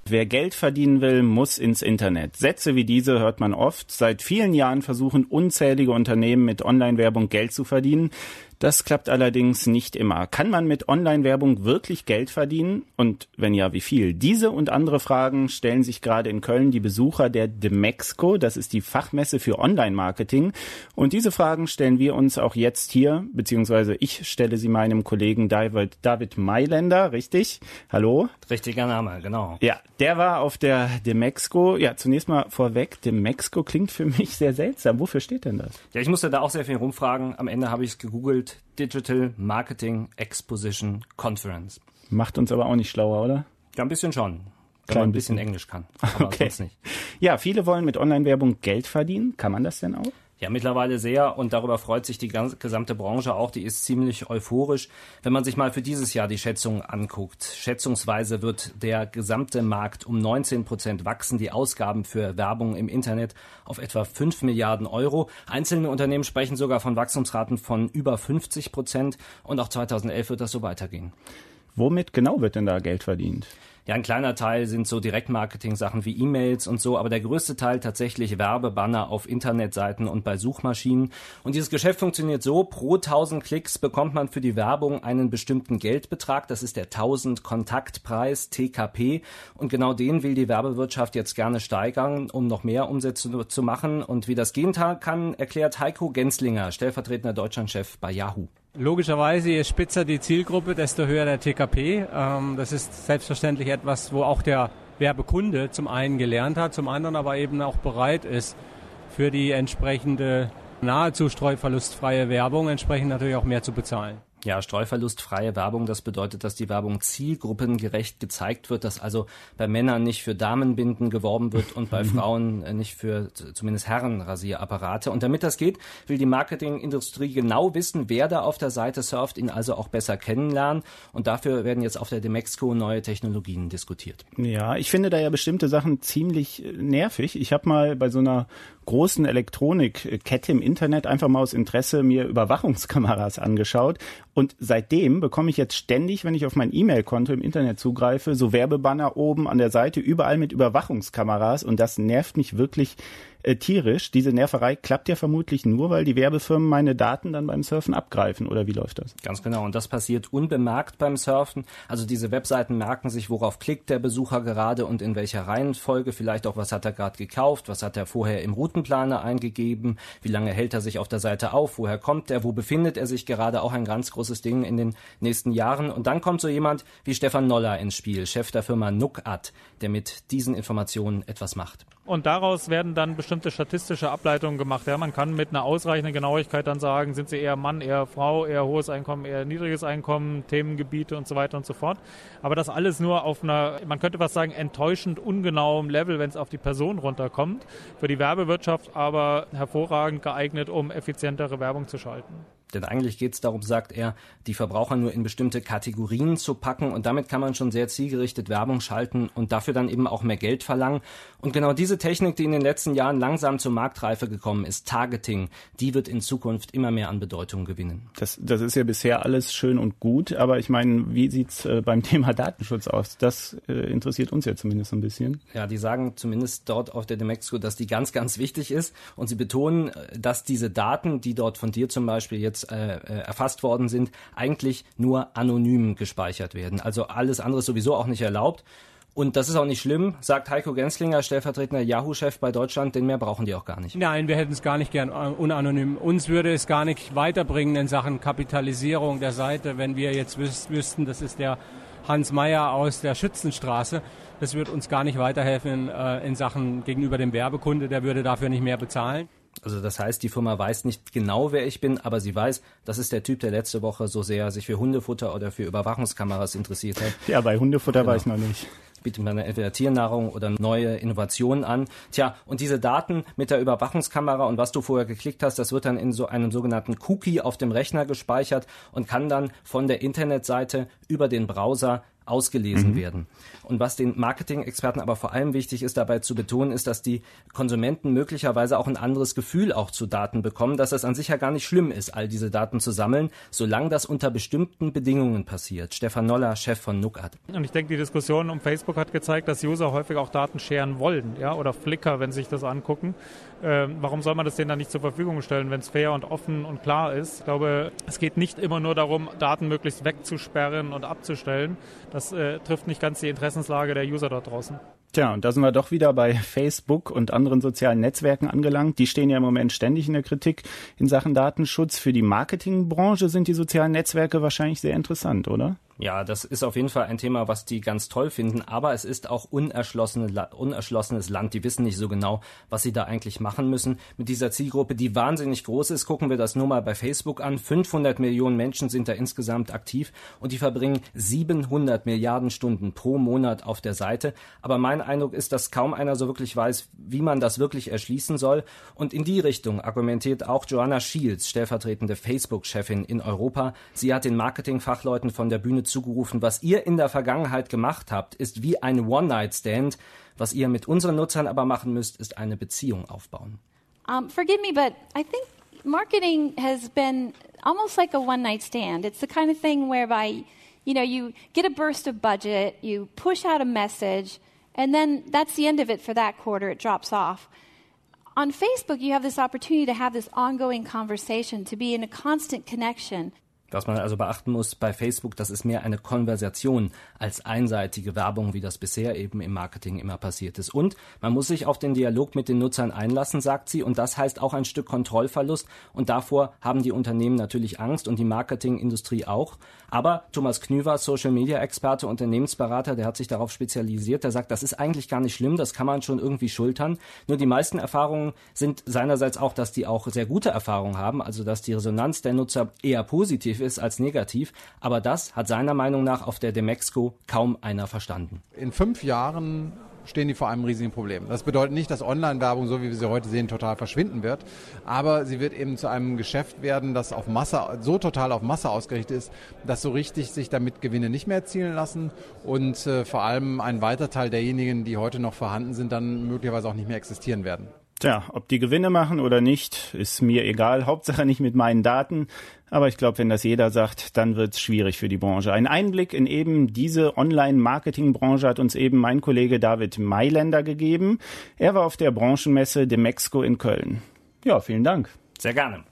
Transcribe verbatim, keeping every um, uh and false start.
Wer Geld verdienen will, muss ins Internet. Sätze wie diese hört man oft. Seit vielen Jahren versuchen unzählige Unternehmen mit Online-Werbung Geld zu verdienen. Das klappt allerdings nicht immer. Kann man mit Online-Werbung wirklich Geld verdienen? Und wenn ja, wie viel? Diese und andere Fragen stellen sich gerade in Köln die Besucher der Demexco. Das ist die Fachmesse für Online-Marketing. Und diese Fragen stellen wir uns auch jetzt hier, beziehungsweise ich stelle sie meinem Kollegen David, David Mailänder, richtig? Hallo? Richtiger Name, genau. Ja, der war auf der Demexco. Ja, zunächst mal vorweg, Demexco klingt für mich sehr seltsam. Wofür steht denn das? Ja, ich musste da auch sehr viel rumfragen. Am Ende habe ich es gegoogelt. Digital Marketing Exposition Conference. Macht uns aber auch nicht schlauer, oder? Ja, ein bisschen schon. Wenn Klein man ein bisschen bisschen. Englisch kann. Aber Okay. sonst nicht. Ja, viele wollen mit Online-Werbung Geld verdienen. Kann man das denn auch? Ja, mittlerweile sehr und darüber freut sich die ganze, gesamte Branche auch. Die ist ziemlich euphorisch. Wenn man sich mal für dieses Jahr die Schätzungen anguckt, schätzungsweise wird der gesamte Markt um neunzehn Prozent wachsen. Die Ausgaben für Werbung im Internet auf etwa fünf Milliarden Euro. Einzelne Unternehmen sprechen sogar von Wachstumsraten von über fünfzig Prozent und auch zweitausendelf wird das so weitergehen. Womit genau wird denn da Geld verdient? Ja, ein kleiner Teil sind so Direktmarketing-Sachen wie E-Mails und so, aber der größte Teil tatsächlich Werbebanner auf Internetseiten und bei Suchmaschinen. Und dieses Geschäft funktioniert so, pro tausend Klicks bekommt man für die Werbung einen bestimmten Geldbetrag. Das ist der tausend Kontaktpreis, T K P. Und genau den will die Werbewirtschaft jetzt gerne steigern, um noch mehr Umsätze zu machen. Und wie das gehen kann, erklärt Heiko Genslinger, stellvertretender Deutschlandchef bei Yahoo. Logischerweise, je spitzer die Zielgruppe, desto höher der T K P. Ähm, das ist selbstverständlich etwas, wo auch der Werbekunde zum einen gelernt hat, zum anderen aber eben auch bereit ist, für die entsprechende nahezu streuverlustfreie Werbung entsprechend natürlich auch mehr zu bezahlen. Ja, streuverlustfreie Werbung, das bedeutet, dass die Werbung zielgruppengerecht gezeigt wird, dass also bei Männern nicht für Damenbinden geworben wird und bei Frauen nicht für zumindest Herrenrasierapparate. Und damit das geht, will die Marketingindustrie genau wissen, wer da auf der Seite surft, ihn also auch besser kennenlernen. Und dafür werden jetzt auf der Demexco neue Technologien diskutiert. Ja, ich finde da ja bestimmte Sachen ziemlich nervig. Ich habe mal bei so einer großen Elektronikkette im Internet einfach mal aus Interesse mir Überwachungskameras angeschaut. Und seitdem bekomme ich jetzt ständig, wenn ich auf mein E-Mail-Konto im Internet zugreife, so Werbebanner oben an der Seite, überall mit Überwachungskameras. Und das nervt mich wirklich äh, tierisch. Diese Nerverei klappt ja vermutlich nur, weil die Werbefirmen meine Daten dann beim Surfen abgreifen. Oder wie läuft das? Ganz genau. Und das passiert unbemerkt beim Surfen. Also diese Webseiten merken sich, worauf klickt der Besucher gerade und in welcher Reihenfolge. Vielleicht auch, was hat er gerade gekauft, was hat er vorher im Routenplaner eingegeben, wie lange hält er sich auf der Seite auf, woher kommt er, wo befindet er sich gerade, auch ein ganz großes Ding in den nächsten Jahren. Und dann kommt so jemand wie Stefan Noller ins Spiel, Chef der Firma Nucat, der mit diesen Informationen etwas macht. Und daraus werden dann bestimmte statistische Ableitungen gemacht. Ja, man kann mit einer ausreichenden Genauigkeit dann sagen, sind sie eher Mann, eher Frau, eher hohes Einkommen, eher niedriges Einkommen, Themengebiete und so weiter und so fort. Aber das alles nur auf einer, man könnte fast sagen, enttäuschend ungenauem Level, wenn es auf die Person runterkommt. Für die Werbewirtschaft aber hervorragend geeignet, um effizientere Werbung zu schalten. Denn eigentlich geht es darum, sagt er, die Verbraucher nur in bestimmte Kategorien zu packen und damit kann man schon sehr zielgerichtet Werbung schalten und dafür dann eben auch mehr Geld verlangen. Und genau diese Technik, die in den letzten Jahren langsam zur Marktreife gekommen ist, Targeting, die wird in Zukunft immer mehr an Bedeutung gewinnen. Das, das ist ja bisher alles schön und gut, aber ich meine, wie sieht's äh, beim Thema Datenschutz aus? Das äh, interessiert uns ja zumindest ein bisschen. Ja, die sagen zumindest dort auf der Demexco, dass die ganz, ganz wichtig ist und sie betonen, dass diese Daten, die dort von dir zum Beispiel jetzt Äh, erfasst worden sind, eigentlich nur anonym gespeichert werden. Also alles andere ist sowieso auch nicht erlaubt. Und das ist auch nicht schlimm, sagt Heiko Genslinger, stellvertretender Yahoo-Chef bei Deutschland, denn mehr brauchen die auch gar nicht. Nein, wir hätten es gar nicht gern unanonym. Uns würde es gar nicht weiterbringen in Sachen Kapitalisierung der Seite, wenn wir jetzt wüs- wüssten, das ist der Hans Meyer aus der Schützenstraße. Das würde uns gar nicht weiterhelfen äh, in Sachen gegenüber dem Werbekunde, der würde dafür nicht mehr bezahlen. Also das heißt, die Firma weiß nicht genau, wer ich bin, aber sie weiß, das ist der Typ, der letzte Woche so sehr sich für Hundefutter oder für Überwachungskameras interessiert hat. Ja, bei Hundefutter genau. weiß man nicht. Bietet man entweder Tiernahrung oder neue Innovationen an. Tja, und diese Daten mit der Überwachungskamera und was du vorher geklickt hast, das wird dann in so einem sogenannten Cookie auf dem Rechner gespeichert und kann dann von der Internetseite über den Browser ausgelesen mhm. werden. Und was den Marketing-Experten aber vor allem wichtig ist, dabei zu betonen, ist, dass die Konsumenten möglicherweise auch ein anderes Gefühl auch zu Daten bekommen, dass es an sich ja gar nicht schlimm ist, all diese Daten zu sammeln, solange das unter bestimmten Bedingungen passiert. Stefan Noller, Chef von Nukat. Und ich denke, die Diskussion um Facebook hat gezeigt, dass User häufig auch Daten scheren wollen, ja, oder Flickr, wenn sie sich das angucken. Ähm, warum soll man das denen dann nicht zur Verfügung stellen, wenn es fair und offen und klar ist? Ich glaube, es geht nicht immer nur darum, Daten möglichst wegzusperren und abzustellen. Das äh, trifft nicht ganz die Interessenslage der User dort draußen. Tja, und da sind wir doch wieder bei Facebook und anderen sozialen Netzwerken angelangt. Die stehen ja im Moment ständig in der Kritik in Sachen Datenschutz. Für die Marketingbranche sind die sozialen Netzwerke wahrscheinlich sehr interessant, oder? Ja, das ist auf jeden Fall ein Thema, was die ganz toll finden, aber es ist auch unerschlossene, unerschlossenes Land. Die wissen nicht so genau, was sie da eigentlich machen müssen. Mit dieser Zielgruppe, die wahnsinnig groß ist, gucken wir das nur mal bei Facebook an. fünfhundert Millionen Menschen sind da insgesamt aktiv und die verbringen siebenhundert Milliarden Stunden pro Monat auf der Seite. Aber mein Eindruck ist, dass kaum einer so wirklich weiß, wie man das wirklich erschließen soll. Und in die Richtung argumentiert auch Joanna Shields, stellvertretende Facebook-Chefin in Europa. Sie hat den Marketingfachleuten von der Bühne zugerufen, was ihr in der Vergangenheit gemacht habt, ist wie ein One-Night-Stand. Was ihr mit unseren Nutzern aber machen müsst, ist eine Beziehung aufbauen. Um, forgive me, but I think marketing has been almost like a one-night stand. It's the kind of thing whereby, you know, you get a burst of budget, you push out a message, and then that's the end of it for that quarter. It drops off. On Facebook, you have this opportunity to have this ongoing conversation, to be in a constant connection. Was man also beachten muss bei Facebook, das ist mehr eine Konversation als einseitige Werbung, wie das bisher eben im Marketing immer passiert ist. Und man muss sich auf den Dialog mit den Nutzern einlassen, sagt sie, und das heißt auch ein Stück Kontrollverlust. Und davor haben die Unternehmen natürlich Angst und die Marketingindustrie auch. Aber Thomas Knüver, Social-Media-Experte, Unternehmensberater, der hat sich darauf spezialisiert, der sagt, das ist eigentlich gar nicht schlimm, das kann man schon irgendwie schultern. Nur die meisten Erfahrungen sind seinerseits auch, dass die auch sehr gute Erfahrungen haben, also dass die Resonanz der Nutzer eher positiv ist als negativ. Aber das hat seiner Meinung nach auf der Demexco kaum einer verstanden. In fünf Jahren stehen die vor einem riesigen Problem. Das bedeutet nicht, dass Online-Werbung, so wie wir sie heute sehen, total verschwinden wird, aber sie wird eben zu einem Geschäft werden, das auf Masse, so total auf Masse ausgerichtet ist, dass so richtig sich damit Gewinne nicht mehr erzielen lassen und äh, vor allem ein weiter Teil derjenigen, die heute noch vorhanden sind, dann möglicherweise auch nicht mehr existieren werden. Tja, ob die Gewinne machen oder nicht, ist mir egal. Hauptsache nicht mit meinen Daten. Aber ich glaube, wenn das jeder sagt, dann wird es schwierig für die Branche. Ein Einblick in eben diese Online-Marketing-Branche hat uns eben mein Kollege David Mailänder gegeben. Er war auf der Branchenmesse Demexco in Köln. Ja, vielen Dank. Sehr gerne.